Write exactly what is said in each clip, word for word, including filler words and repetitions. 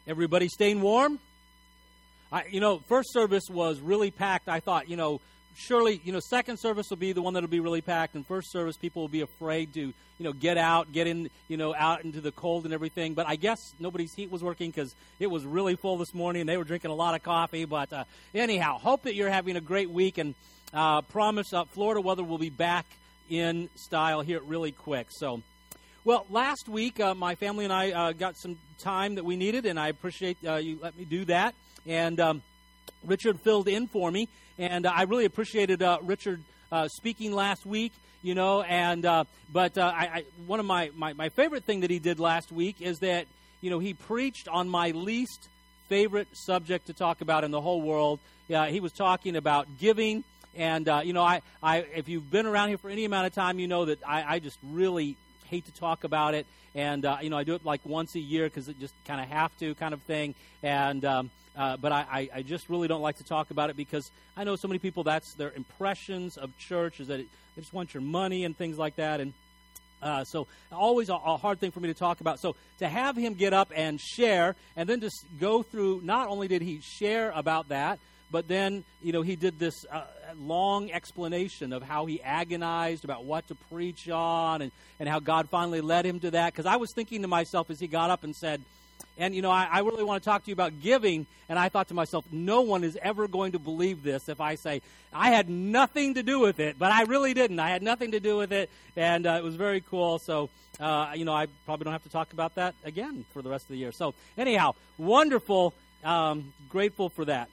Everybody staying warm? I, you know, first service was really packed. I thought, you know, surely, you know, second service will be the one that'll be really packed, and first service people will be afraid to, you know, get out, get in, you know, out into the cold and everything. But I guess nobody's heat was working because it was really full this morning, and they were drinking a lot of coffee. But uh, anyhow, hope that you're having a great week, and uh, promise uh, Florida weather will be back in style here really quick. So, well, last week uh, my family and I uh, got some time that we needed, and I appreciate uh, you let me do that. And um, Richard filled in for me, and uh, I really appreciated uh, Richard uh, speaking last week. You know, and uh, but uh, I, I one of my, my my favorite thing that he did last week is that you know he preached on my least favorite subject to talk about in the whole world. Yeah, he was talking about giving. And, uh, you know, I, I, if you've been around here for any amount of time, you know that I, I just really hate to talk about it. And, uh, you know, I do it like once a year because it just kind of have to kind of thing. And, um, uh, but I, I just really don't like to talk about it because I know so many people, that's their impressions of church is that it, they just want your money and things like that. And uh, so always a, a hard thing for me to talk about. So to have him get up and share and then just go through, not only did he share about that, but then, you know, he did this uh, long explanation of how he agonized about what to preach on and, and how God finally led him to that. Because I was thinking to myself as he got up and said, and, you know, I, I really want to talk to you about giving. And I thought to myself, no one is ever going to believe this if I say, I had nothing to do with it. But I really didn't. I had nothing to do with it. And uh, it was very cool. So, uh, you know, I probably don't have to talk about that again for the rest of the year. So, anyhow, wonderful. Um, grateful for that.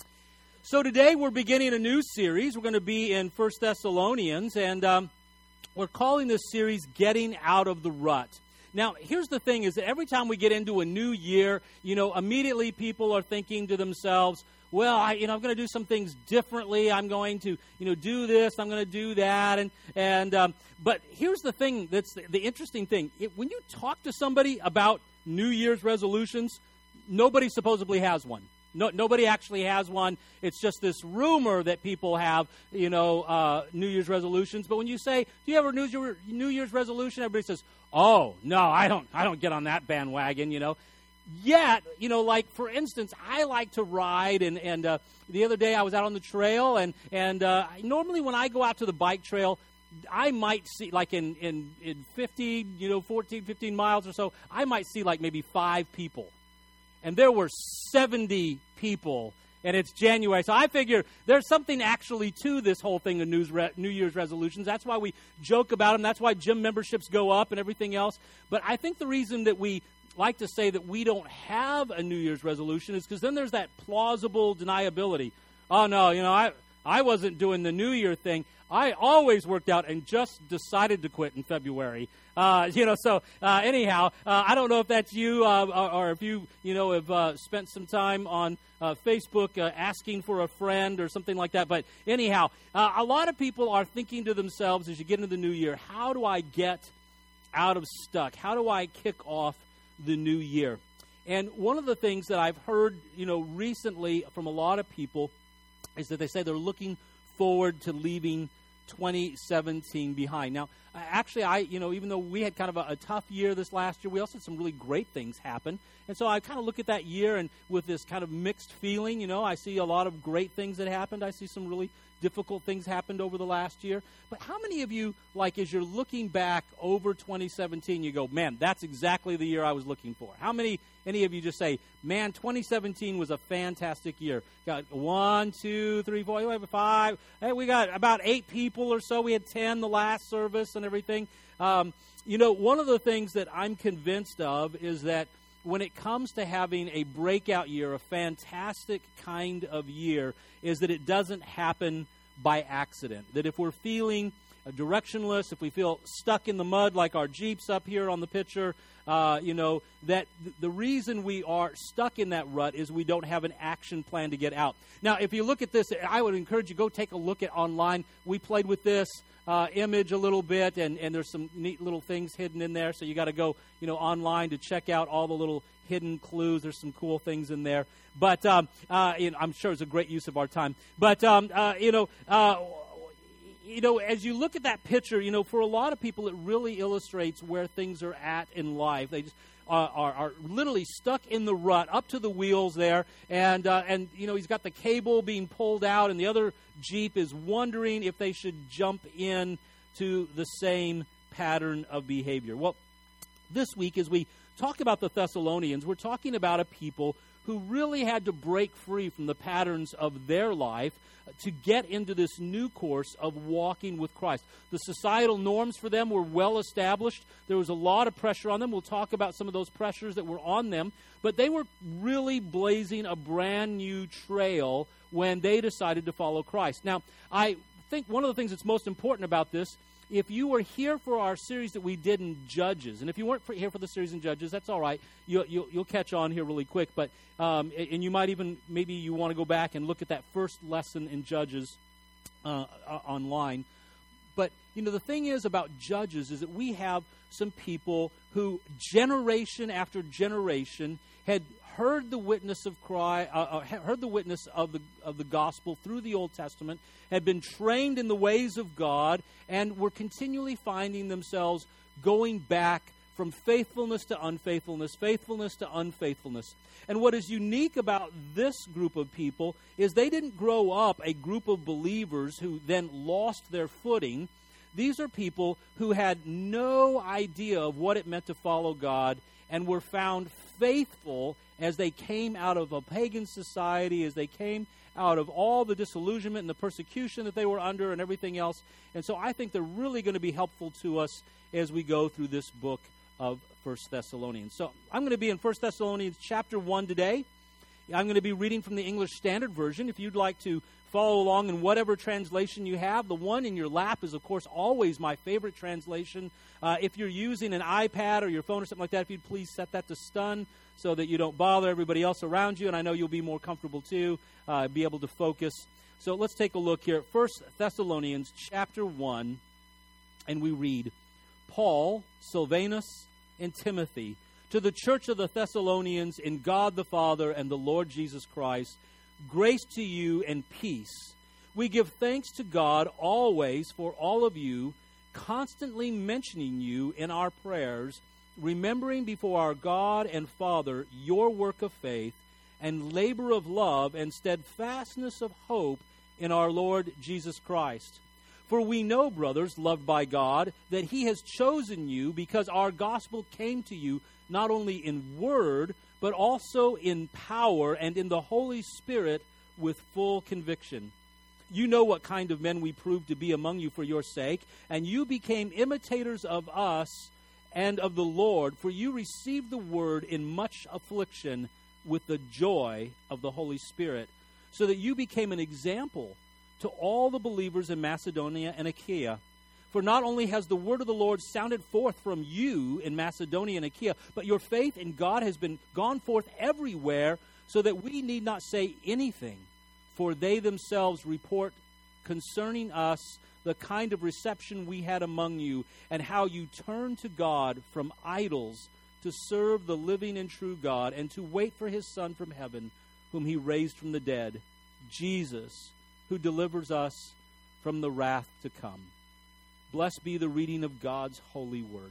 So today we're beginning a new series. We're going to be in First Thessalonians, and um, we're calling this series Getting Out of the Rut. Now, here's the thing, is that every time we get into a new year, you know, immediately people are thinking to themselves, well, I, you know, I'm going to do some things differently. I'm going to, you know, do this. I'm going to do that. And, and um, but here's the thing that's the, the interesting thing. It, when you talk to somebody about New Year's resolutions, nobody supposedly has one. No, nobody actually has one. It's just this rumor that people have, you know, uh, New Year's resolutions. But when you say, do you have a New Year's, New Year's resolution? Everybody says, oh, no, I don't I don't get on that bandwagon, you know. Yet, you know, like, for instance, I like to ride. And, and uh, the other day I was out on the trail. And, and uh, normally when I go out to the bike trail, I might see, like in, in, in fifty, you know, fourteen, fifteen miles or so, I might see like maybe five people. And there were seventy people, and it's January. So I figure there's something actually to this whole thing of New Year's resolutions. That's why we joke about them. That's why gym memberships go up and everything else. But I think the reason that we like to say that we don't have a New Year's resolution is because then there's that plausible deniability. Oh, no, you know, I, I wasn't doing the New Year thing. I always worked out and just decided to quit in February. Uh, you know, so uh, anyhow, uh, I don't know if that's you uh, or, or if you, you know, have uh, spent some time on uh, Facebook uh, asking for a friend or something like that. But anyhow, uh, a lot of people are thinking to themselves as you get into the new year, how do I get out of stuck? How do I kick off the new year? And one of the things that I've heard, you know, recently from a lot of people is that they say they're looking forward to leaving twenty seventeen behind. Now, actually, I, you know, even though we had kind of a, a tough year this last year, we also had some really great things happen. And so I kind of look at that year and with this kind of mixed feeling, you know, I see a lot of great things that happened. I see some really difficult things happened over the last year. But how many of you, like, as you're looking back over twenty seventeen, you go, man, that's exactly the year I was looking for? How many, any of you just say, man, twenty seventeen was a fantastic year? Got one, two, three, four, five. Hey, we got about eight people or so. We had ten the last service and everything. Um, you know, one of the things that I'm convinced of is that when it comes to having a breakout year, a fantastic kind of year, is that it doesn't happen by accident. That if we're feeling directionless, if we feel stuck in the mud like our Jeeps up here on the picture, uh, you know, that th- the reason we are stuck in that rut is we don't have an action plan to get out. Now, if you look at this, I would encourage you, go take a look at online. We played with this uh, image a little bit, and, and there's some neat little things hidden in there, so you got to go, you know, online to check out all the little hidden clues. There's some cool things in there. But um, uh, you know, I'm sure it's a great use of our time. But, um, uh, you know, uh, you know, as you look at that picture, you know, for a lot of people, it really illustrates where things are at in life. They just uh, are, are literally stuck in the rut, up to the wheels there, and uh, and you know, he's got the cable being pulled out, and the other Jeep is wondering if they should jump in to the same pattern of behavior. Well, this week, as we talk about the Thessalonians, we're talking about a people who really had to break free from the patterns of their life to get into this new course of walking with Christ. The societal norms for them were well established. There was a lot of pressure on them. We'll talk about some of those pressures that were on them. But they were really blazing a brand new trail when they decided to follow Christ. Now, I think one of the things that's most important about this, if you were here for our series that we did in Judges, and if you weren't for, here for the series in Judges, that's all right. You, you, you'll catch on here really quick. But um, and you might even, maybe you want to go back and look at that first lesson in Judges uh, uh, online. But, you know, the thing is about Judges is that we have some people who generation after generation had heard the witness of Christ, uh, uh, heard the witness of the of the gospel through the Old Testament, had been trained in the ways of God, and were continually finding themselves going back from faithfulness to unfaithfulness, faithfulness to unfaithfulness. And what is unique about this group of people is they didn't grow up a group of believers who then lost their footing. These are people who had no idea of what it meant to follow God and were found faithful as they came out of a pagan society, as they came out of all the disillusionment and the persecution that they were under and everything else. And so I think they're really going to be helpful to us as we go through this book of First Thessalonians. So I'm going to be in First Thessalonians chapter one today. I'm going to be reading from the English Standard Version. If you'd like to follow along in whatever translation you have, the one in your lap is, of course, always my favorite translation. Uh, if you're using an iPad or your phone or something like that, if you'd please set that to stun so that you don't bother everybody else around you, and I know you'll be more comfortable too, uh, be able to focus. So let's take a look here. First Thessalonians chapter one, and we read, Paul, Silvanus, and Timothy, to the church of the Thessalonians in God the Father and the Lord Jesus Christ, grace to you and peace. We give thanks to God always for all of you, constantly mentioning you in our prayers, remembering before our God and Father your work of faith and labor of love and steadfastness of hope in our Lord Jesus Christ. For we know, brothers, loved by God, that he has chosen you because our gospel came to you not only in word, but also in power and in the Holy Spirit with full conviction. You know what kind of men we proved to be among you for your sake, and you became imitators of us and of the Lord, for you received the word in much affliction with the joy of the Holy Spirit, so that you became an example to all the believers in Macedonia and Achaia. For not only has the word of the Lord sounded forth from you in Macedonia and Achaia, but your faith in God has been gone forth everywhere, so that we need not say anything. For they themselves report concerning us the kind of reception we had among you, and how you turned to God from idols to serve the living and true God, and to wait for his Son from heaven, whom he raised from the dead, Jesus, who delivers us from the wrath to come. Blessed be the reading of God's holy word.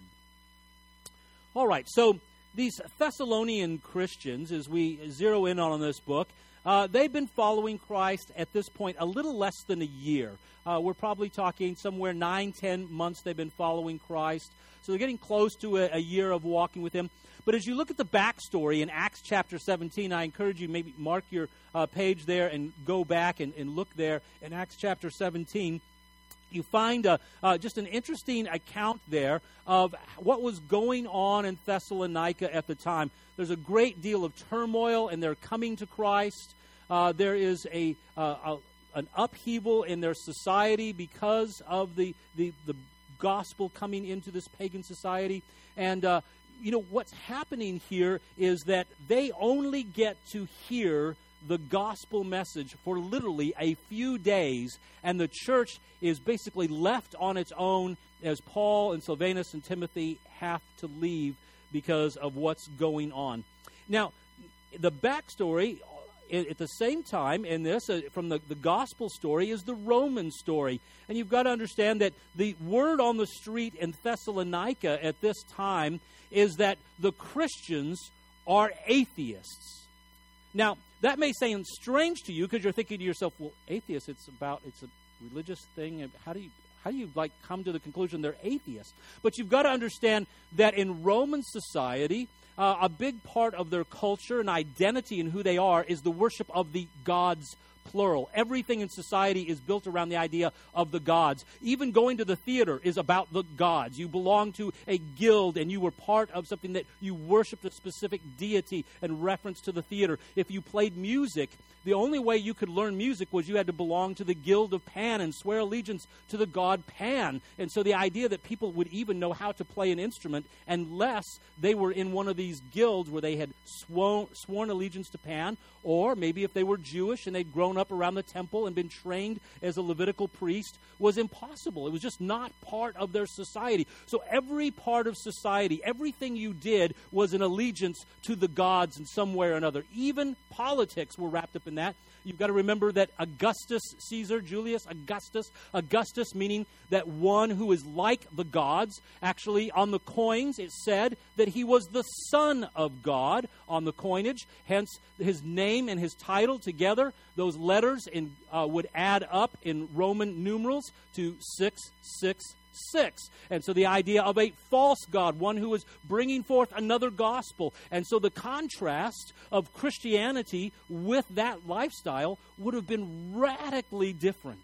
All right, so these Thessalonian Christians, as we zero in on this book, uh, they've been following Christ at this point a little less than a year. Uh, we're probably talking somewhere nine, ten months they've been following Christ. So they're getting close to a, a year of walking with him. But as you look at the backstory in Acts chapter seventeen, I encourage you maybe mark your uh, page there and go back and, and look there in Acts chapter seventeen. You find a, uh, just an interesting account there of what was going on in Thessalonica at the time. There's a great deal of turmoil, and they're coming to Christ. Uh, there is a, uh, a an upheaval in their society because of the the, the gospel coming into this pagan society. And uh, you know what's happening here is that they only get to hear the gospel message for literally a few days, and the church is basically left on its own as Paul and Silvanus and Timothy have to leave because of what's going on. Now, the backstory at the same time in this, uh, from the, the gospel story, is the Roman story. And you've got to understand that the word on the street in Thessalonica at this time is that the Christians are atheists. Now, that may sound strange to you because you're thinking to yourself, well, atheists, it's about, it's a religious thing. How do you, how do you like come to the conclusion they're atheists? But you've got to understand that in Roman society, uh, a big part of their culture and identity and who they are is the worship of the gods, plural. Everything in society is built around the idea of the gods. Even going to the theater is about the gods. You belong to a guild and you were part of something that you worshiped a specific deity in reference to the theater. If you played music, the only way you could learn music was you had to belong to the guild of Pan and swear allegiance to the god Pan. And so the idea that people would even know how to play an instrument unless they were in one of these guilds where they had sworn, sworn allegiance to Pan, or maybe if they were Jewish and they'd grown up around the temple and been trained as a Levitical priest, was impossible. It was just not part of their society. So every part of society, everything you did was an allegiance to the gods in some way or another. Even politics were wrapped up in that. You've got to remember that Augustus Caesar, Julius Augustus, Augustus meaning that one who is like the gods. Actually, on the coins, it said that he was the son of God on the coinage. Hence, his name and his title together, those letters in, uh, would add up in Roman numerals to six six six. And so the idea of a false god, one who is bringing forth another gospel. And so the contrast of Christianity with that lifestyle would have been radically different.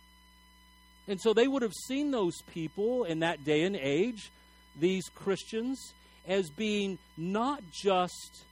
And so they would have seen those people in that day and age, these Christians, as being not just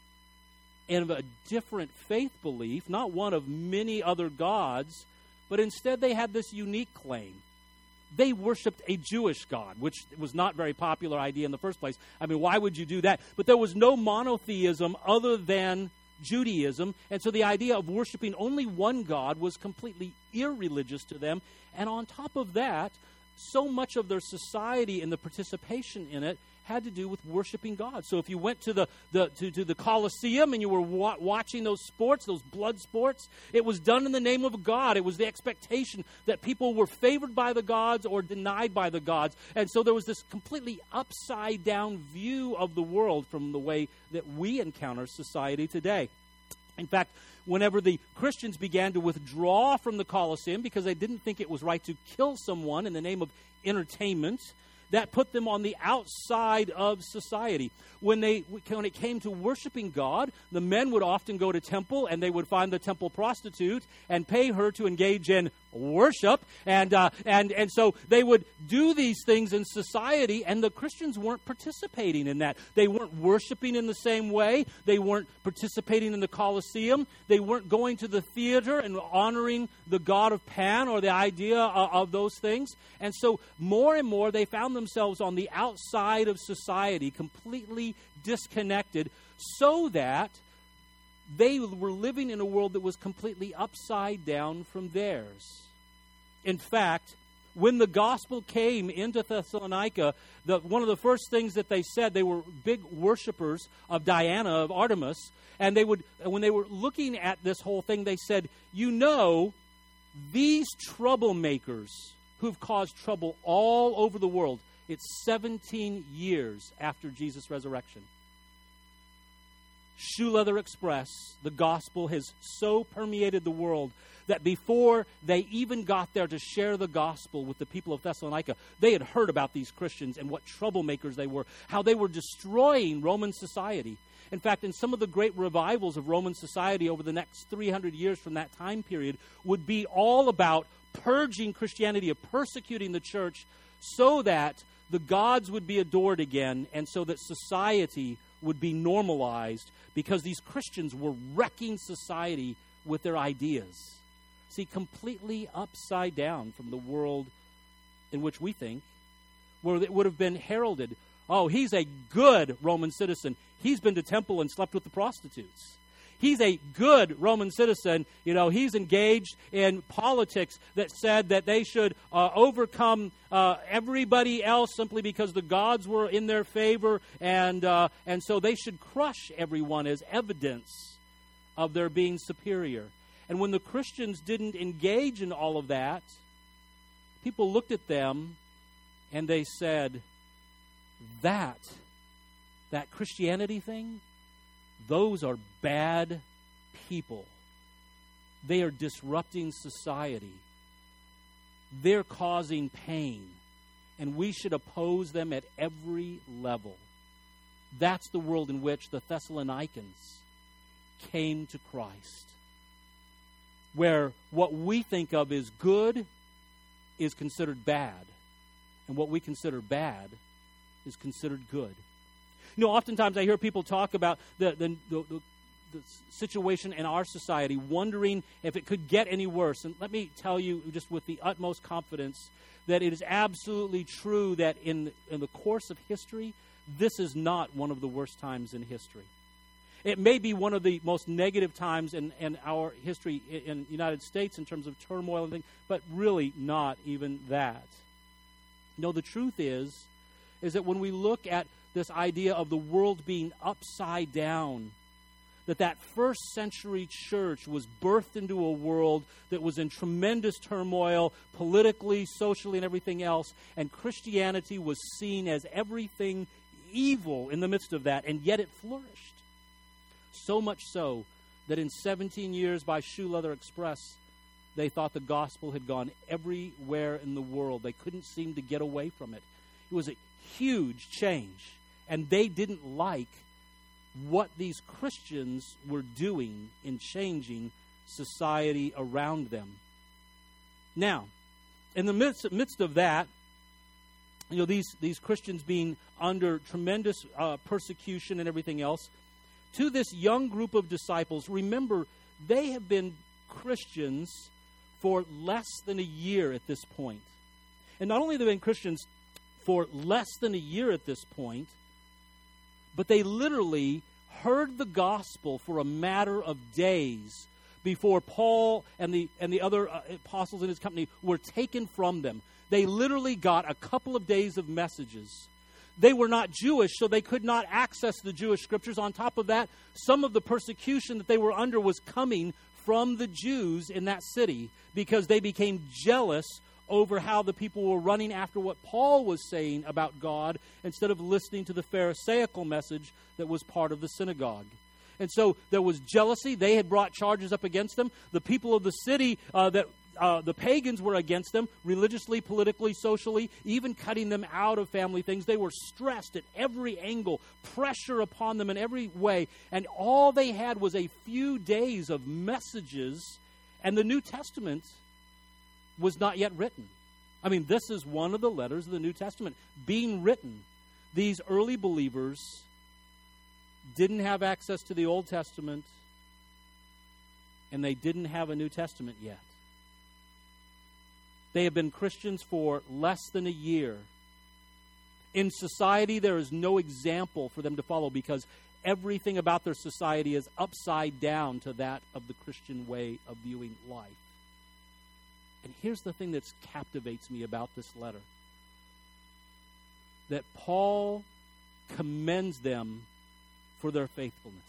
in a different faith belief, not one of many other gods, but instead they had this unique claim. They worshipped a Jewish God, which was not a very popular idea in the first place. I mean, why would you do that? But there was no monotheism other than Judaism, and so the idea of worshiping only one God was completely irreligious to them. And on top of that, so much of their society and the participation in it had to do with worshiping God. So if you went to the, the to, to the Colosseum and you were wa- watching those sports, those blood sports, it was done in the name of God. It was the expectation that people were favored by the gods or denied by the gods. And so there was this completely upside down view of the world from the way that we encounter society today. In fact, whenever the Christians began to withdraw from the Colosseum because they didn't think it was right to kill someone in the name of entertainment, that put them on the outside of society. When they, when it came to worshiping God, the men would often go to temple and they would find the temple prostitute and pay her to engage in worship. And uh, and and so they would do these things in society, and the Christians weren't participating in that. They weren't worshiping in the same way. They weren't participating in the Colosseum. They weren't going to the theater and honoring the god of Pan or the idea of, of those things. And so more and more they found themselves on the outside of society, completely disconnected, so that they were living in a world that was completely upside down from theirs. In fact, when the gospel came into Thessalonica, the, one of the first things that they said, they were big worshipers of Diana, of Artemis, and they would, when they were looking at this whole thing, they said, you know, these troublemakers who've caused trouble all over the world, it's seventeen years after Jesus' resurrection. Shoe Leather Express, the gospel has so permeated the world that before they even got there to share the gospel with the people of Thessalonica, they had heard about these Christians and what troublemakers they were, how they were destroying Roman society. In fact, in some of the great revivals of Roman society over the next three hundred years from that time period would be all about purging Christianity, of persecuting the church so that the gods would be adored again and so that society would be normalized, because these Christians were wrecking society with their ideas. See, completely upside down from the world in which we think, where it would have been heralded, oh, he's a good Roman citizen. He's been to temple and slept with the prostitutes. He's a good Roman citizen. You know, he's engaged in politics that said that they should uh, overcome uh, everybody else simply because the gods were in their favor, and uh, and so they should crush everyone as evidence of their being superior. And when the Christians didn't engage in all of that, people looked at them and they said, that, that Christianity thing, those are bad people. They are disrupting society. They're causing pain. And we should oppose them at every level. That's the world in which the Thessalonians came to Christ. Where what we think of as good is considered bad. And what we consider bad is considered good. You know, oftentimes I hear people talk about the, the, the, the, the situation in our society, wondering if it could get any worse. And let me tell you just with the utmost confidence that it is absolutely true that in, in the course of history, this is not one of the worst times in history. It may be one of the most negative times in, in our history in the United States in terms of turmoil and things, but really not even that. No, the truth is, is that when we look at this idea of the world being upside down, that that first century church was birthed into a world that was in tremendous turmoil, politically, socially, and everything else, and Christianity was seen as everything evil in the midst of that, and yet it flourished. So much so that in seventeen years by Shoe Leather Express, they thought the gospel had gone everywhere in the world. They couldn't seem to get away from it. It was a huge change, and they didn't like what these Christians were doing in changing society around them. Now, in the midst, midst of that, you know, these, these Christians being under tremendous uh, persecution and everything else, to this young group of disciples, remember, they have been Christians for less than a year at this point. And not only have they been Christians for less than a year at this point, but they literally heard the gospel for a matter of days before Paul and the and the other uh, apostles in his company were taken from them. They literally got a couple of days of messages. They were not Jewish, so they could not access the Jewish scriptures. On top of that, some of the persecution that they were under was coming from the Jews in that city because they became jealous over how the people were running after what Paul was saying about God instead of listening to the Pharisaical message that was part of the synagogue. And so there was jealousy. They had brought charges up against them. The people of the city, uh, that uh, the pagans were against them, religiously, politically, socially, even cutting them out of family things. They were stressed at every angle, pressure upon them in every way. And all they had was a few days of messages, and the New Testament was not yet written. I mean, this is one of the letters of the New Testament being written. These early believers didn't have access to the Old Testament, and they didn't have a New Testament yet. They have been Christians for less than a year. In society, there is no example for them to follow because everything about their society is upside down to that of the Christian way of viewing life. And here's the thing that captivates me about this letter. That Paul commends them for their faithfulness.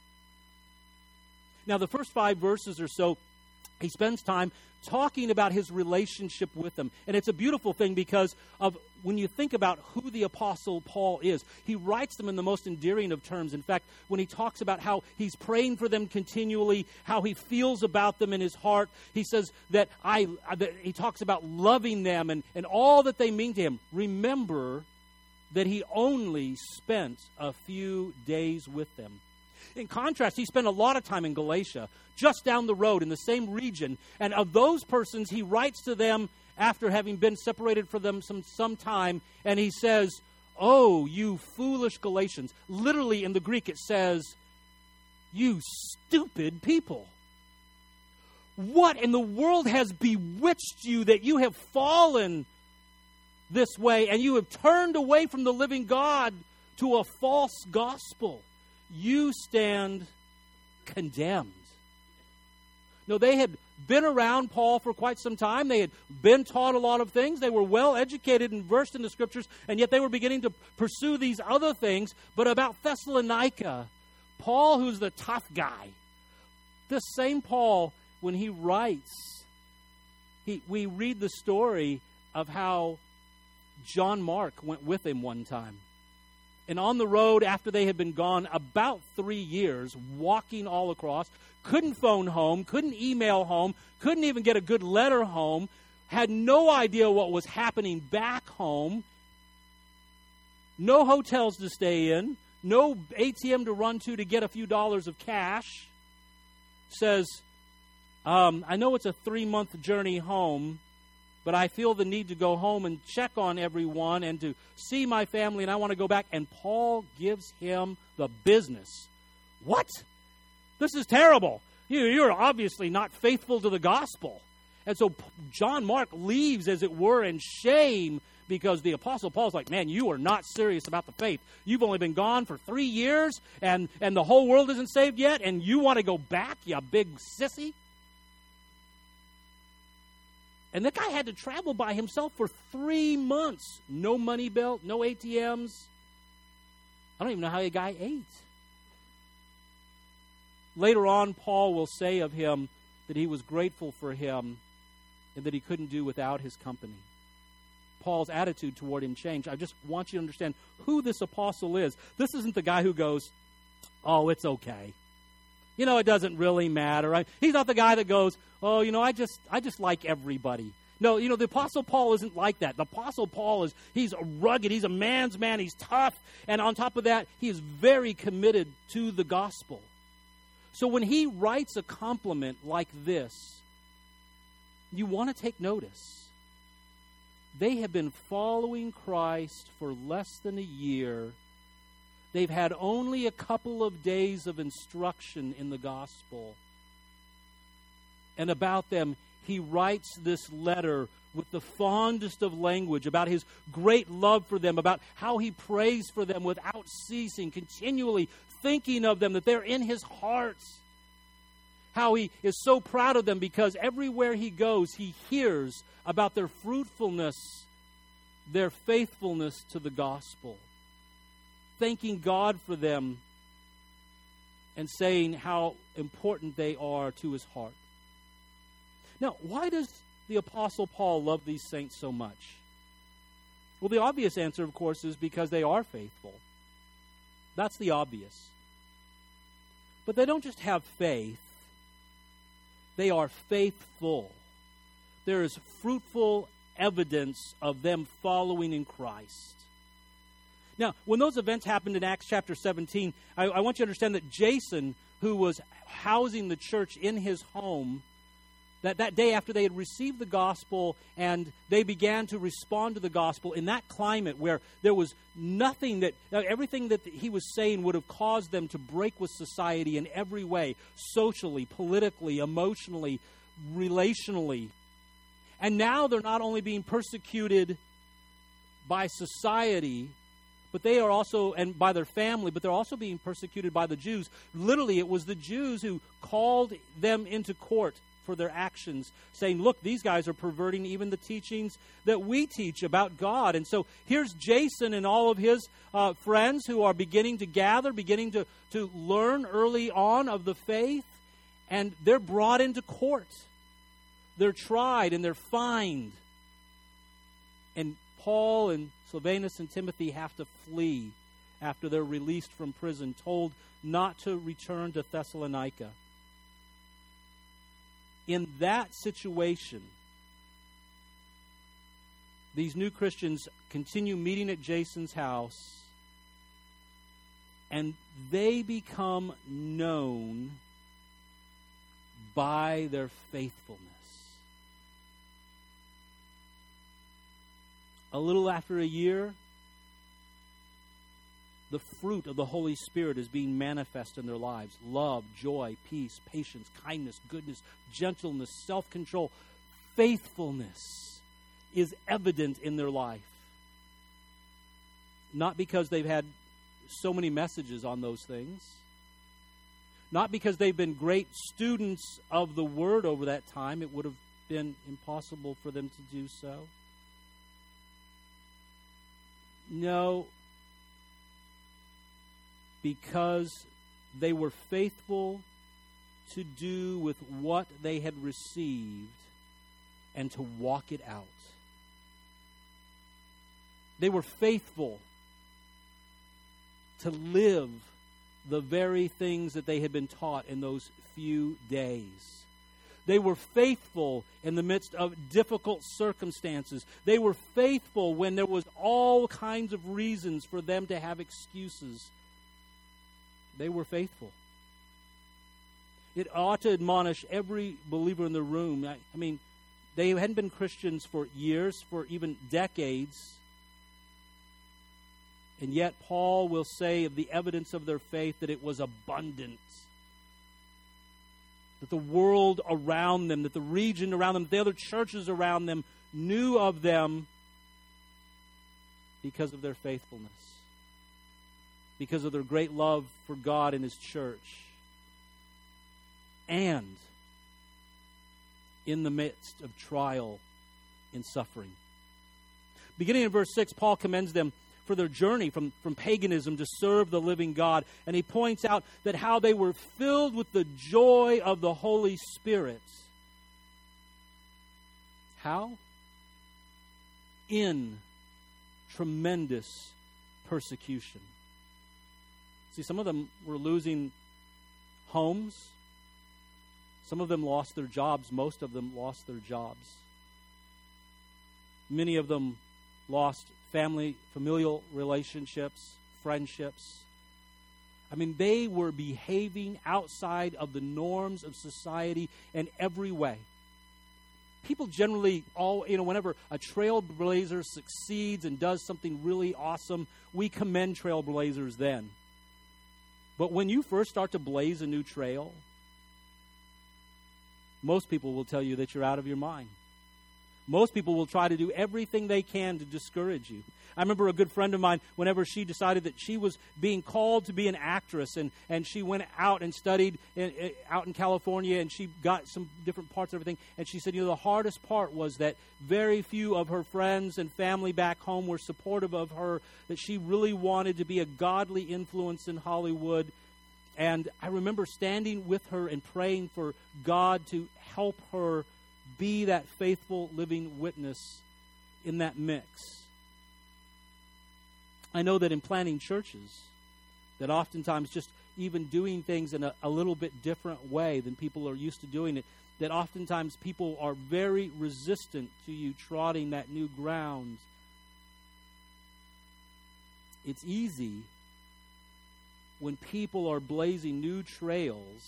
Now, the first five verses or so, he spends time talking about his relationship with them. And it's a beautiful thing because of when you think about who the Apostle Paul is, he writes them in the most endearing of terms. In fact, when he talks about how he's praying for them continually, how he feels about them in his heart, he says that I, that he talks about loving them and, and all that they mean to him. Remember that he only spent a few days with them. In contrast, he spent a lot of time in Galatia, just down the road in the same region. And of those persons, he writes to them after having been separated from them some, some time. And he says, "Oh, you foolish Galatians." Literally in the Greek it says, "You stupid people. What in the world has bewitched you that you have fallen this way and you have turned away from the living God to a false gospel? You stand condemned." No, they had been around Paul for quite some time. They had been taught a lot of things. They were well educated and versed in the Scriptures, and yet they were beginning to pursue these other things. But about Thessalonica, Paul, who's the tough guy, This same Paul, when he writes, he, we read the story of how John Mark went with him one time. And on the road, after they had been gone about three years, walking all across, couldn't phone home, couldn't email home, couldn't even get a good letter home, had no idea what was happening back home, no hotels to stay in, no A T M to run to to get a few dollars of cash, says, um, I know it's a three-month journey home, but I feel the need to go home and check on everyone and to see my family, and I want to go back. And Paul gives him the business. What? This is terrible. You, you're obviously not faithful to the gospel. And so John Mark leaves, as it were, in shame, because the Apostle Paul's like, man, you are not serious about the faith. You've only been gone for three years, and, and the whole world isn't saved yet, and you want to go back, you big sissy? And that guy had to travel by himself for three months. No money belt, no A T Ms. I don't even know how a guy ate. Later on, Paul will say of him that he was grateful for him and that he couldn't do without his company. Paul's attitude toward him changed. I just want you to understand who this apostle is. This isn't the guy who goes, oh, it's okay. You know, it doesn't really matter. I, he's not the guy that goes, oh, you know, I just I just like everybody. No, you know, the Apostle Paul isn't like that. The Apostle Paul is, he's rugged. He's a man's man. He's tough. And on top of that, he is very committed to the gospel. So when he writes a compliment like this, you want to take notice. They have been following Christ for less than a year. They've had only a couple of days of instruction in the gospel. And about them, he writes this letter with the fondest of language about his great love for them, about how he prays for them without ceasing, continually thinking of them, that they're in his heart. How he is so proud of them because everywhere he goes, he hears about their fruitfulness, their faithfulness to the gospel. Thanking God for them and saying how important they are to his heart. Now, why does the Apostle Paul love these saints so much? Well, the obvious answer, of course, is because they are faithful. That's the obvious. But they don't just have faith. They are faithful. There is fruitful evidence of them following in Christ. Now, when those events happened in Acts chapter seventeen, I, I want you to understand that Jason, who was housing the church in his home, that, that day after they had received the gospel and they began to respond to the gospel in that climate where there was nothing that, everything that he was saying would have caused them to break with society in every way, socially, politically, emotionally, relationally. And now they're not only being persecuted by society, but they are also, and by their family, but they're also being persecuted by the Jews. Literally, it was the Jews who called them into court for their actions, saying, look, these guys are perverting even the teachings that we teach about God. And so here's Jason and all of his uh, friends who are beginning to gather, beginning to, to learn early on of the faith, and they're brought into court. They're tried and they're fined. And Paul and Silvanus and Timothy have to flee after they're released from prison, told not to return to Thessalonica. In that situation, these new Christians continue meeting at Jason's house, and they become known by their faithfulness. A little after a year, the fruit of the Holy Spirit is being manifest in their lives. Love, joy, peace, patience, kindness, goodness, gentleness, self-control, faithfulness is evident in their life. Not because they've had so many messages on those things. Not because they've been great students of the Word over that time. It would have been impossible for them to do so. No, because they were faithful to do with what they had received and to walk it out. They were faithful to live the very things that they had been taught in those few days. They were faithful in the midst of difficult circumstances. They were faithful when there was all kinds of reasons for them to have excuses. They were faithful. It ought to admonish every believer in the room. I, I mean, they hadn't been Christians for years, for even decades. And yet Paul will say of the evidence of their faith that it was abundant. That the world around them, that the region around them, that the other churches around them knew of them because of their faithfulness. Because of their great love for God and His church. And in the midst of trial and suffering. Beginning in verse six, Paul commends them for their journey from, from paganism to serve the living God. And he points out that how they were filled with the joy of the Holy Spirit. How? In tremendous persecution. See, some of them were losing homes. Some of them lost their jobs. Most of them lost their jobs. Many of them lost family, familial relationships, friendships. I mean, they were behaving outside of the norms of society in every way. People generally, all you know, whenever a trailblazer succeeds and does something really awesome, we commend trailblazers then. But when you first start to blaze a new trail, most people will tell you that you're out of your mind. Most people will try to do everything they can to discourage you. I remember a good friend of mine, whenever she decided that she was being called to be an actress, and, and she went out and studied in, in, out in California, and she got some different parts of everything, and she said, you know, the hardest part was that very few of her friends and family back home were supportive of her, that she really wanted to be a godly influence in Hollywood. And I remember standing with her and praying for God to help her be that faithful living witness in that mix. I know that in planting churches, that oftentimes just even doing things in a, a little bit different way than people are used to doing it, that oftentimes people are very resistant to you trotting that new ground. It's easy when people are blazing new trails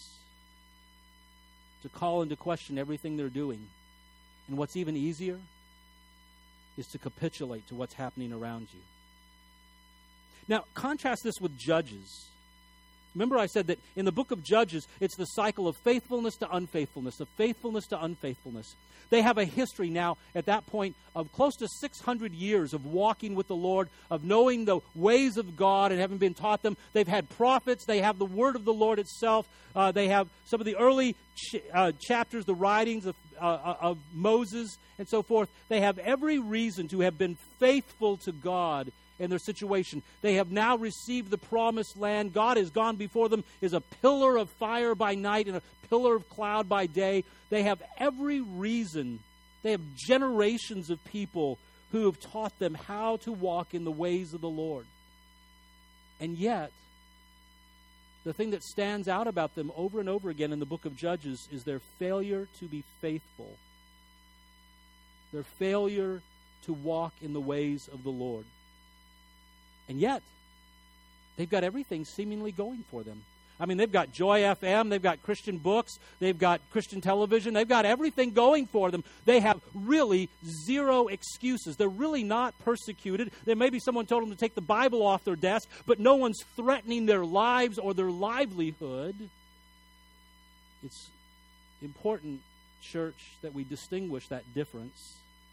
to call into question everything they're doing. And what's even easier is to capitulate to what's happening around you. Now, contrast this with Judges. Remember I said that in the book of Judges, it's the cycle of faithfulness to unfaithfulness, of faithfulness to unfaithfulness. They have a history now at that point of close to six hundred years of walking with the Lord, of knowing the ways of God and having been taught them. They've had prophets. They have the word of the Lord itself. Uh, they have some of the early ch- uh, chapters, the writings of, uh, of Moses and so forth. They have every reason to have been faithful to God in their situation. They have now received the promised land. God has gone before them, is a pillar of fire by night and a pillar of cloud by day. They have every reason. They have generations of people who have taught them how to walk in the ways of the Lord. And yet, the thing that stands out about them over and over again in the book of Judges is their failure to be faithful. Their failure to walk in the ways of the Lord. And yet, they've got everything seemingly going for them. I mean, they've got Joy F M, they've got Christian books, they've got Christian television, they've got everything going for them. They have really zero excuses. They're really not persecuted. There may be someone told them to take the Bible off their desk, but no one's threatening their lives or their livelihood. It's important, church, that we distinguish that difference.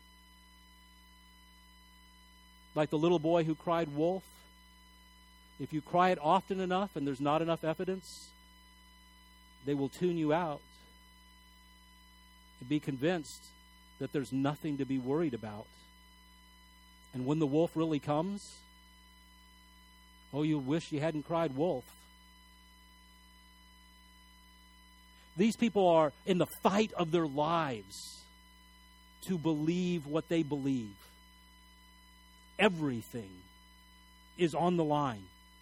Like the little boy who cried wolf. If you cry it often enough and there's not enough evidence, they will tune you out and be convinced that there's nothing to be worried about. And when the wolf really comes, oh, you'll wish you hadn't cried wolf. These people are in the fight of their lives to believe what they believe. Everything is on the line.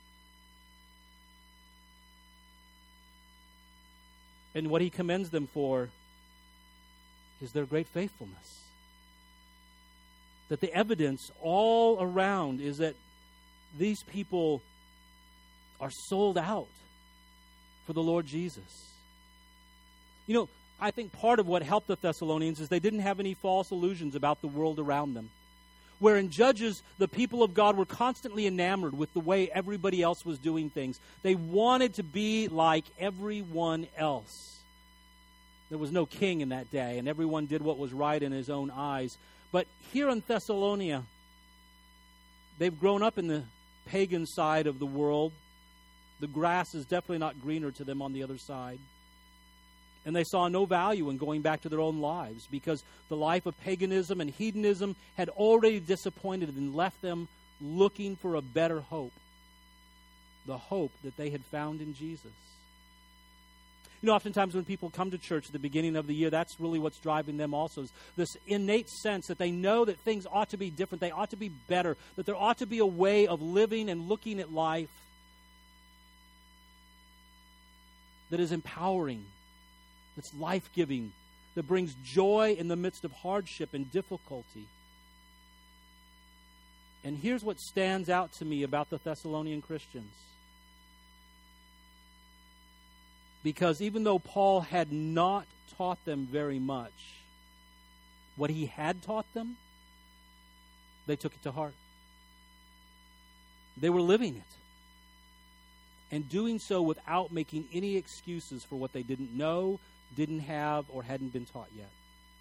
And what he commends them for is their great faithfulness. That the evidence all around is that these people are sold out for the Lord Jesus. You know, I think part of what helped the Thessalonians is they didn't have any false illusions about the world around them. Where in Judges, the people of God were constantly enamored with the way everybody else was doing things. They wanted to be like everyone else. There was no king in that day, and everyone did what was right in his own eyes. But here in Thessalonica, they've grown up in the pagan side of the world. The grass is definitely not greener to them on the other side. And they saw no value in going back to their own lives because the life of paganism and hedonism had already disappointed and left them looking for a better hope. The hope that they had found in Jesus. You know, oftentimes when people come to church at the beginning of the year, that's really what's driving them also. Is this innate sense that they know that things ought to be different, they ought to be better, that there ought to be a way of living and looking at life that is empowering, that's life-giving, that brings joy in the midst of hardship and difficulty. And here's what stands out to me about the Thessalonian Christians. Because even though Paul had not taught them very much, what he had taught them, they took it to heart. They were living it. And doing so without making any excuses for what they didn't know, didn't have, or hadn't been taught yet.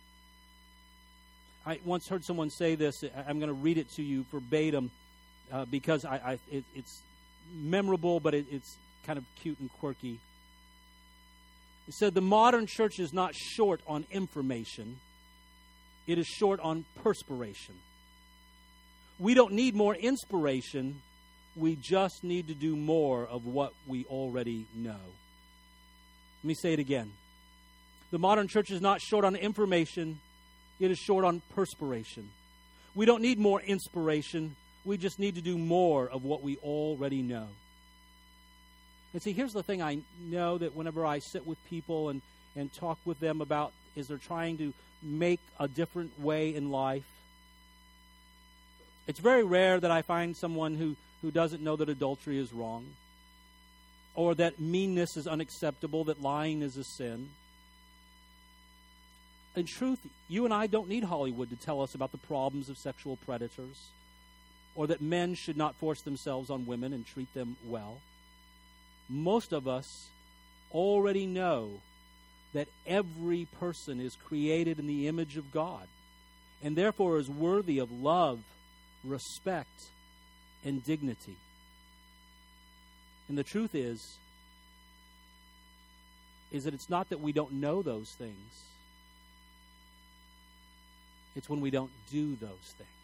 I once heard someone say this. I'm going to read it to you verbatim uh, because I, I, it, it's memorable, but it, it's kind of cute and quirky. It said, the modern church is not short on information. It is short on perspiration. We don't need more inspiration. We just need to do more of what we already know. Let me say it again. The modern church is not short on information. It is short on perspiration. We don't need more inspiration. We just need to do more of what we already know. And see, here's the thing I know that whenever I sit with people and, and talk with them about is they're trying to make a different way in life. It's very rare that I find someone who, who doesn't know that adultery is wrong, or that meanness is unacceptable, that lying is a sin. In truth, you and I don't need Hollywood to tell us about the problems of sexual predators, or that men should not force themselves on women and treat them well. Most of us already know that every person is created in the image of God and therefore is worthy of love, respect, and dignity. And the truth is, is that it's not that we don't know those things. It's when we don't do those things.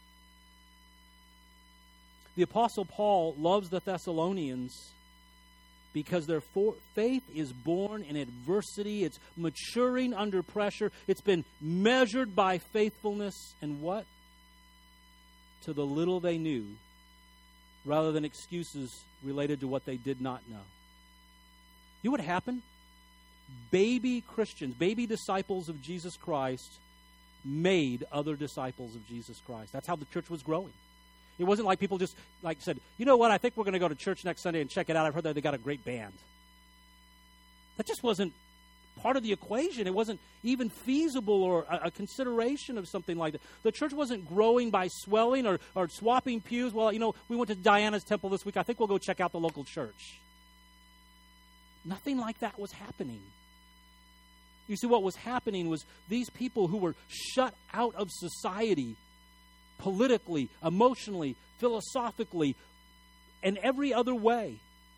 The Apostle Paul loves the Thessalonians because their for- faith is born in adversity. It's maturing under pressure. It's been measured by faithfulness. And what? To the little they knew, rather than excuses related to what they did not know. You know what happened? Baby Christians, baby disciples of Jesus Christ made other disciples of Jesus Christ. That's how the church was growing. It wasn't like people just like said, you know what, I think we're going to go to church next Sunday and check it out. I've heard that they got a great band. That just wasn't part of the equation. It wasn't even feasible or a, a consideration of something like that. The church wasn't growing by swelling or, or swapping pews. Well, you know, we went to Diana's temple this week. I think we'll go check out the local church. Nothing like that was happening. You see, what was happening was these people who were shut out of society politically, emotionally, philosophically, and every other way,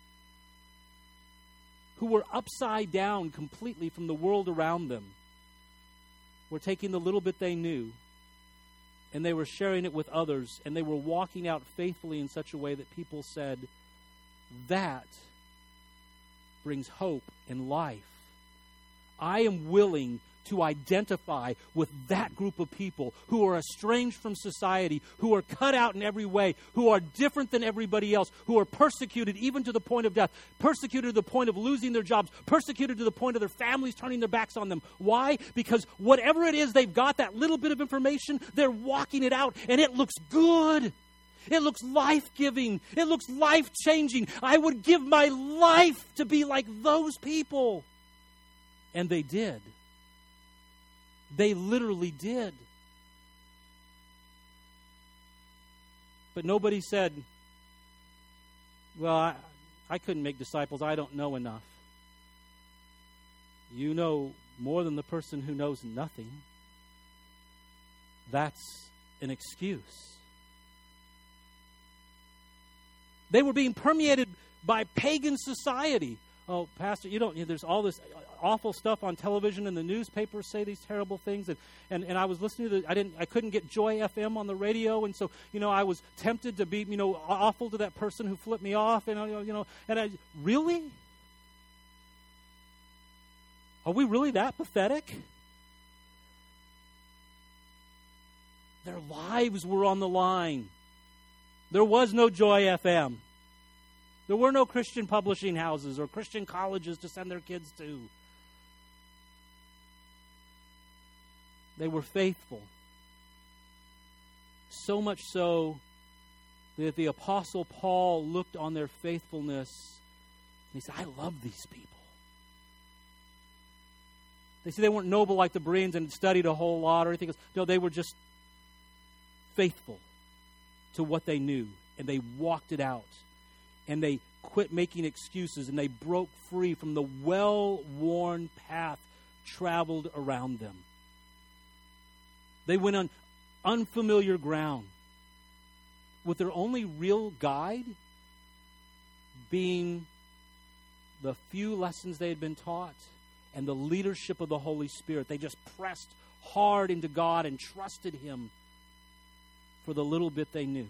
who were upside down completely from the world around them, were taking the little bit they knew and they were sharing it with others, and they were walking out faithfully in such a way that people said, that brings hope and life I am willing to identify with that group of people who are estranged from society, who are cut out in every way, who are different than everybody else, who are persecuted even to the point of death, persecuted to the point of losing their jobs, persecuted to the point of their families turning their backs on them. Why? Because whatever it is they've got, that little bit of information, they're walking it out, and it looks good. It looks life-giving. It looks life-changing. I would give my life to be like those people. And they did. They literally did. But nobody said, well, I, I couldn't make disciples. I don't know enough. You know more than the person who knows nothing. That's an excuse. They were being permeated by pagan society. Oh, Pastor, you don't, you know, there's all this awful stuff on television and the newspapers say these terrible things. And, and, and I was listening to the, I didn't, I couldn't get Joy F M on the radio. And so, you know, I was tempted to be, you know, awful to that person who flipped me off. And, you know, and I, really? Are we really that pathetic? Their lives were on the line. There was no Joy F M. There were no Christian publishing houses or Christian colleges to send their kids to. They were faithful. So much so that the Apostle Paul looked on their faithfulness and he said, I love these people. They said they weren't noble like the Bereans and studied a whole lot or anything else. No, they were just faithful to what they knew, and they walked it out. And they quit making excuses, and they broke free from the well-worn path traveled around them. They went on unfamiliar ground with their only real guide being the few lessons they had been taught and the leadership of the Holy Spirit. They just pressed hard into God and trusted Him for the little bit they knew.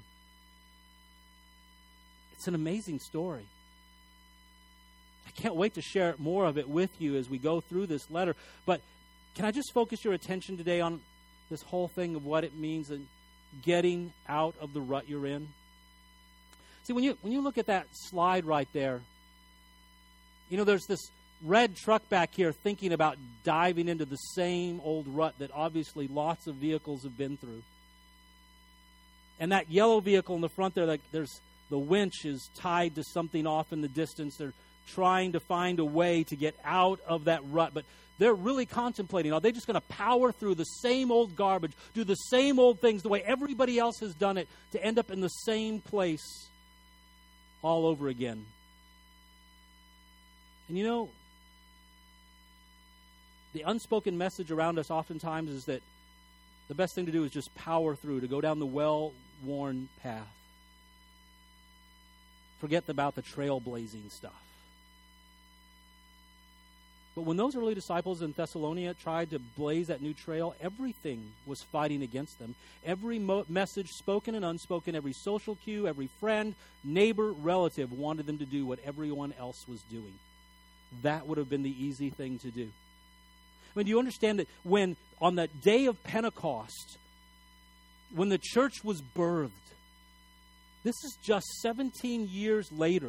It's an amazing story. I can't wait to share more of it with you as we go through this letter. But can I just focus your attention today on this whole thing of what it means and getting out of the rut you're in? See, when you when you look at that slide right there, you know, there's this red truck back here thinking about diving into the same old rut that obviously lots of vehicles have been through. And that yellow vehicle in the front there, like there's the winch is tied to something off in the distance. They're trying to find a way to get out of that rut. But they're really contemplating, are they just going to power through the same old garbage, do the same old things the way everybody else has done it to end up in the same place all over again? And you know, the unspoken message around us oftentimes is that the best thing to do is just power through, to go down the well-worn path. Forget about the trailblazing stuff. But when those early disciples in Thessalonica tried to blaze that new trail, everything was fighting against them. Every mo- message, spoken and unspoken, every social cue, every friend, neighbor, relative wanted them to do what everyone else was doing. That would have been the easy thing to do. I mean, do you understand that when, on that day of Pentecost, when the church was birthed, this is just seventeen years later,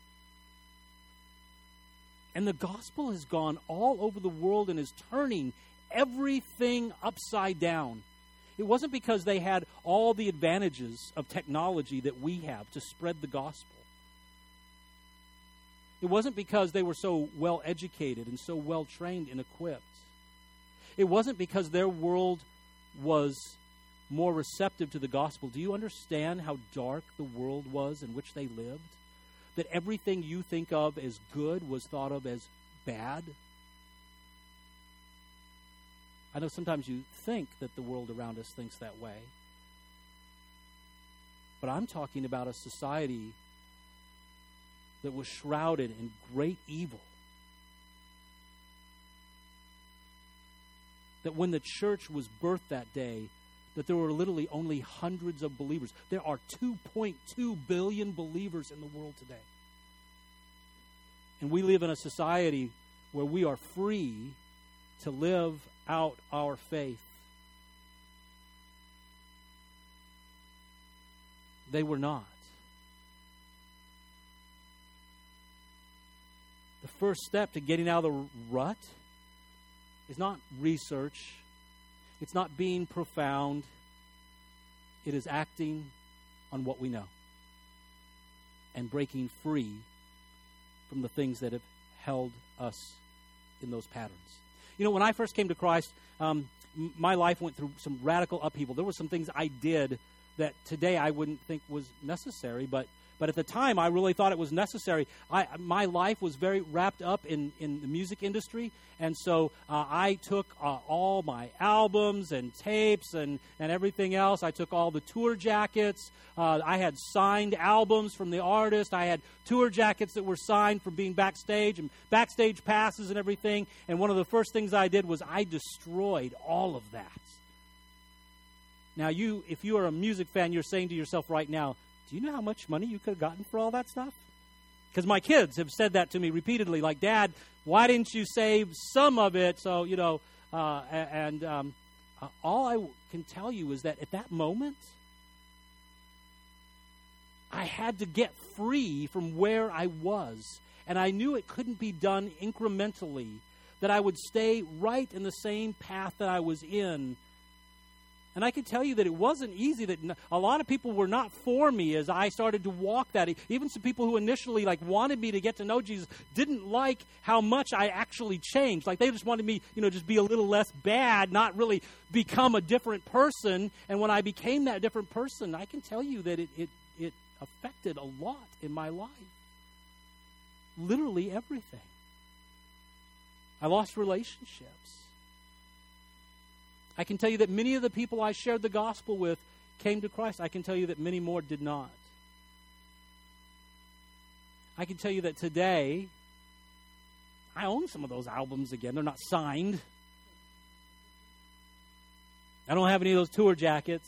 and the gospel has gone all over the world and is turning everything upside down. It wasn't because they had all the advantages of technology that we have to spread the gospel. It wasn't because they were so well educated and so well trained and equipped. It wasn't because their world was more receptive to the gospel. Do you understand how dark the world was in which they lived? That everything you think of as good was thought of as bad? I know sometimes you think that the world around us thinks that way. But I'm talking about a society that was shrouded in great evil. That when the church was birthed that day, that there were literally only hundreds of believers. There are two point two billion believers in the world today. And we live in a society where we are free to live out our faith. They were not. The first step to getting out of the rut is not research. It's not being profound. It is acting on what we know and breaking free from the things that have held us in those patterns. You know, when I first came to Christ, um, m- my life went through some radical upheaval. There were some things I did that today I wouldn't think was necessary, but But at the time, I really thought it was necessary. I, my life was very wrapped up in, in the music industry, and so uh, I took uh, all my albums and tapes and, and everything else. I took all the tour jackets. Uh, I had signed albums from the artist. I had tour jackets that were signed from being backstage and backstage passes and everything. And one of the first things I did was I destroyed all of that. Now, you, if you are a music fan, you're saying to yourself right now, do you know how much money you could have gotten for all that stuff? Because my kids have said that to me repeatedly, like, Dad, why didn't you save some of it? So, you know, uh, and um, uh, all I can tell you is that at that moment, I had to get free from where I was. And I knew it couldn't be done incrementally, that I would stay right in the same path that I was in. And I can tell you that it wasn't easy, that a lot of people were not for me as I started to walk that. Even some people who initially like wanted me to get to know Jesus didn't like how much I actually changed. Like they just wanted me, you know, just be a little less bad, not really become a different person. And when I became that different person, I can tell you that it, it, it affected a lot in my life. Literally everything. I lost relationships. I can tell you that many of the people I shared the gospel with came to Christ. I can tell you that many more did not. I can tell you that today, I own some of those albums again. They're not signed. I don't have any of those tour jackets.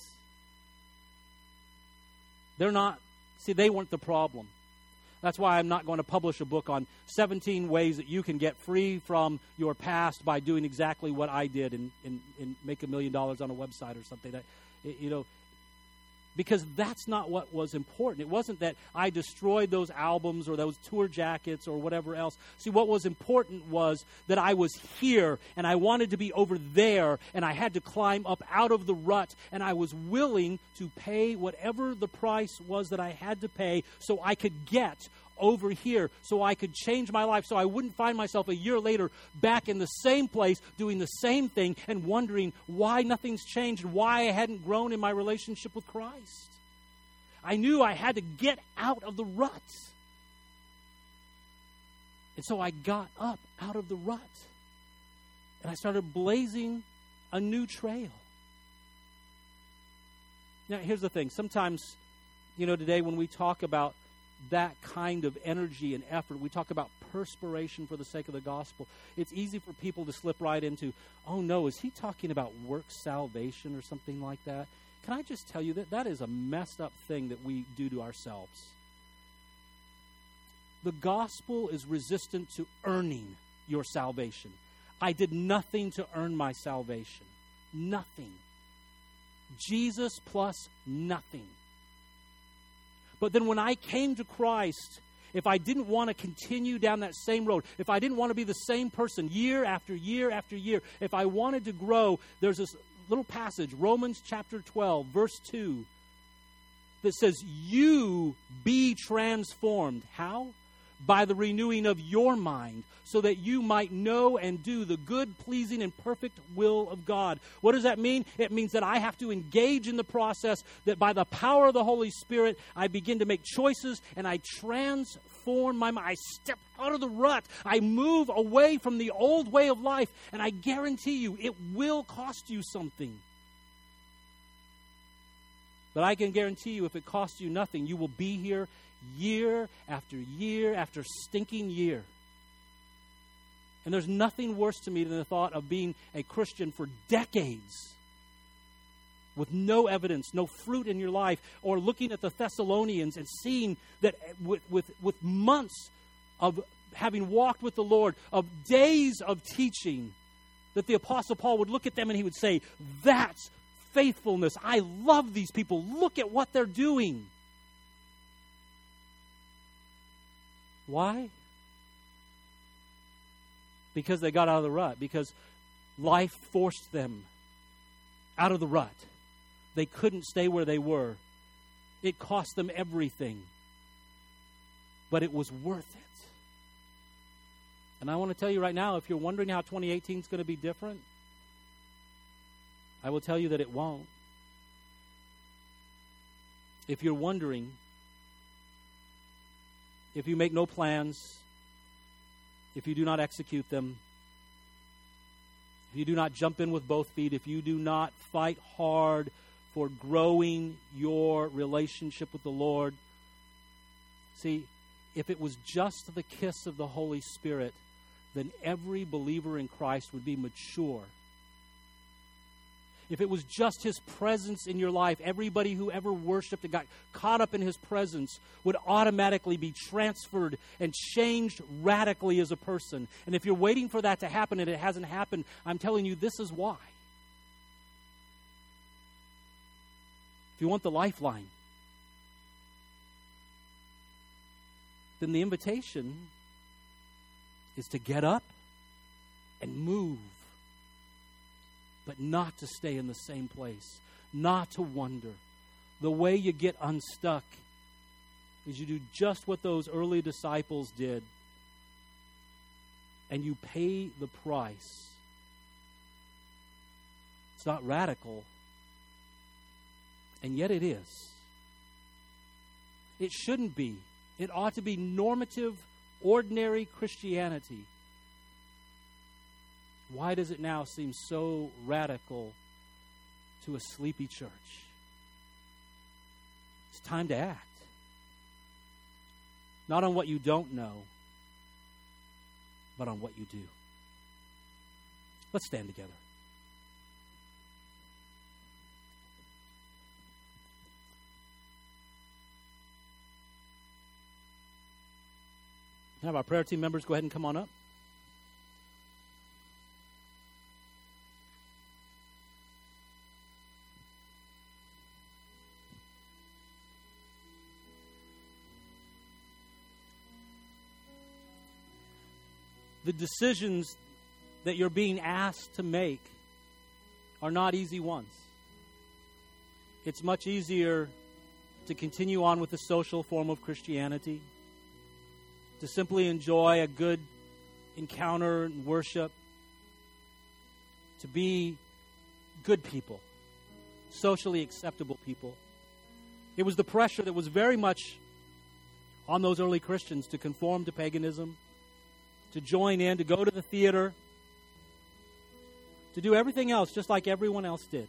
They're not, see, they weren't the problem. That's why I'm not going to publish a book on seventeen ways that you can get free from your past by doing exactly what I did and, and, and make a million dollars on a website or something. That, you know, because that's not what was important. It wasn't that I destroyed those albums or those tour jackets or whatever else. See, what was important was that I was here and I wanted to be over there, and I had to climb up out of the rut, and I was willing to pay whatever the price was that I had to pay so I could get over here, so I could change my life, so I wouldn't find myself a year later back in the same place doing the same thing and wondering why nothing's changed and why I hadn't grown in my relationship with Christ. I knew I had to get out of the rut. And so I got up out of the rut and I started blazing a new trail. Now, here's the thing. Sometimes, you know, today when we talk about that kind of energy and effort, we talk about perspiration for the sake of the gospel. It's easy for people to slip right into, oh no, is he talking about works salvation or something like that? Can I just tell you that that is a messed up thing that we do to ourselves. The gospel is resistant to earning your salvation. I did nothing to earn my salvation. Nothing. Jesus plus nothing. But then when I came to Christ, if I didn't want to continue down that same road, if I didn't want to be the same person year after year after year, if I wanted to grow, there's this little passage, Romans chapter twelve, verse two, that says, you be transformed. How? By the renewing of your mind, so that you might know and do the good, pleasing, and perfect will of God. What does that mean? It means that I have to engage in the process, that by the power of the Holy Spirit, I begin to make choices and I transform my mind. I step out of the rut. I move away from the old way of life, and I guarantee you it will cost you something. But I can guarantee you if it costs you nothing, you will be here year after year after stinking year. And there's nothing worse to me than the thought of being a Christian for decades with no evidence, no fruit in your life, or looking at the Thessalonians and seeing that with, with, with months of having walked with the Lord, of days of teaching, that the Apostle Paul would look at them and he would say, that's faithfulness. I love these people. Look at what they're doing. Why? Because they got out of the rut. Because life forced them out of the rut. They couldn't stay where they were. It cost them everything. But it was worth it. And I want to tell you right now, if you're wondering how twenty eighteen is going to be different, I will tell you that it won't. If you're wondering, if you make no plans, if you do not execute them, if you do not jump in with both feet, if you do not fight hard for growing your relationship with the Lord, see, if it was just the kiss of the Holy Spirit, then every believer in Christ would be mature. If it was just His presence in your life, everybody who ever worshiped and got caught up in His presence would automatically be transferred and changed radically as a person. And if you're waiting for that to happen and it hasn't happened, I'm telling you, this is why. If you want the lifeline, then the invitation is to get up and move, but not to stay in the same place, not to wonder. The way you get unstuck is you do just what those early disciples did, and you pay the price. It's not radical, and yet it is. It shouldn't be. It ought to be normative, ordinary Christianity. Why does it now seem so radical to a sleepy church? It's time to act. Not on what you don't know, but on what you do. Let's stand together. Can I have our prayer team members go ahead and come on up? The decisions that you're being asked to make are not easy ones. It's much easier to continue on with the social form of Christianity, to simply enjoy a good encounter and worship, to be good people, socially acceptable people. It was the pressure that was very much on those early Christians to conform to paganism, to join in, to go to the theater, to do everything else just like everyone else did.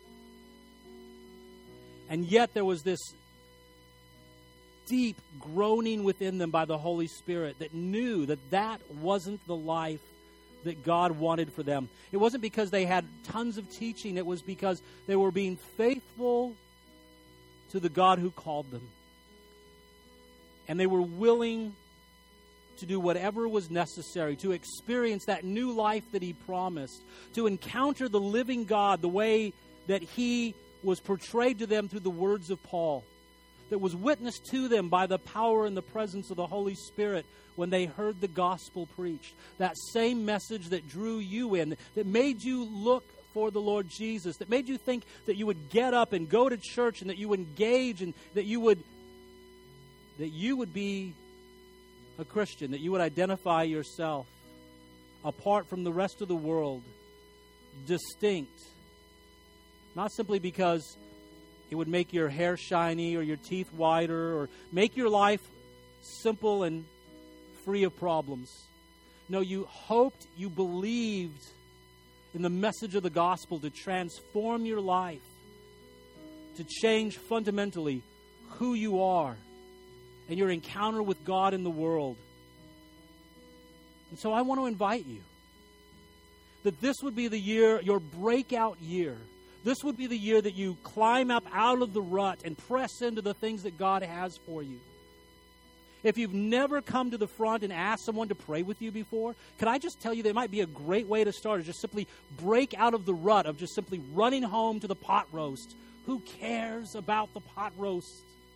And yet there was this deep groaning within them by the Holy Spirit that knew that that wasn't the life that God wanted for them. It wasn't because they had tons of teaching. It was because they were being faithful to the God who called them. And they were willing to do whatever was necessary to experience that new life that He promised, to encounter the living God the way that He was portrayed to them through the words of Paul, that was witnessed to them by the power and the presence of the Holy Spirit when they heard the gospel preached. That same message that drew you in, that made you look for the Lord Jesus, that made you think that you would get up and go to church and that you would engage and that you would that you would be a Christian, that you would identify yourself apart from the rest of the world, distinct, not simply because it would make your hair shiny or your teeth whiter or make your life simple and free of problems. No, you hoped, you believed in the message of the gospel to transform your life, to change fundamentally who you are and your encounter with God in the world. And so I want to invite you that this would be the year, your breakout year. This would be the year that you climb up out of the rut and press into the things that God has for you. If you've never come to the front and asked someone to pray with you before, can I just tell you that it might be a great way to start is just simply break out of the rut of just simply running home to the pot roast. Who cares about the pot roast?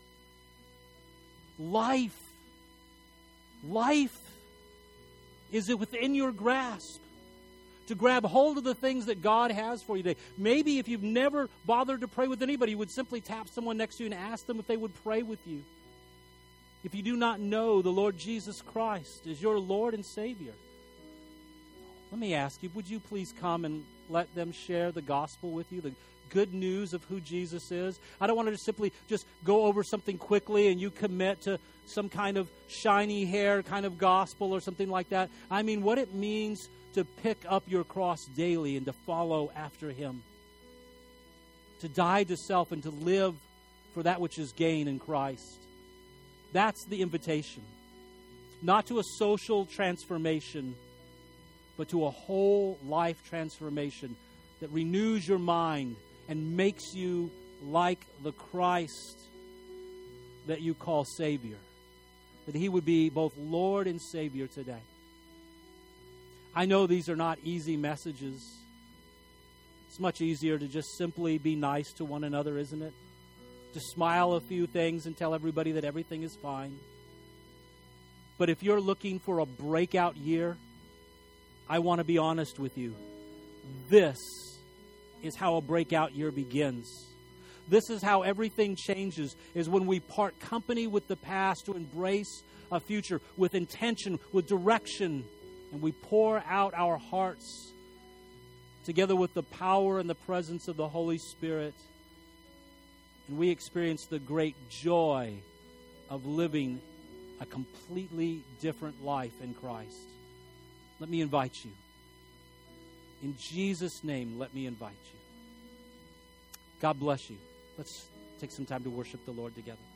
Life. Life is it within your grasp to grab hold of the things that God has for you today. Maybe if you've never bothered to pray with anybody, you would simply tap someone next to you and ask them if they would pray with you. If you do not know the Lord Jesus Christ as your Lord and Savior, let me ask you, would you please come and let them share the gospel with you, the good news of who Jesus is? I don't want to just simply just go over something quickly and you commit to some kind of shiny hair kind of gospel or something like that. I mean, what it means to pick up your cross daily and to follow after Him. To die to self and to live for that which is gain in Christ. That's the invitation. Not to a social transformation, but to a whole life transformation that renews your mind and makes you like the Christ that you call Savior. That He would be both Lord and Savior today. I know these are not easy messages. It's much easier to just simply be nice to one another, isn't it? To smile a few things and tell everybody that everything is fine. But if you're looking for a breakout year, I want to be honest with you. This is how a breakout year begins. This is how everything changes, is when we part company with the past to embrace a future with intention, with direction, and we pour out our hearts together with the power and the presence of the Holy Spirit. And we experience the great joy of living a completely different life in Christ. Let me invite you. In Jesus' name, let me invite you. God bless you. Let's take some time to worship the Lord together.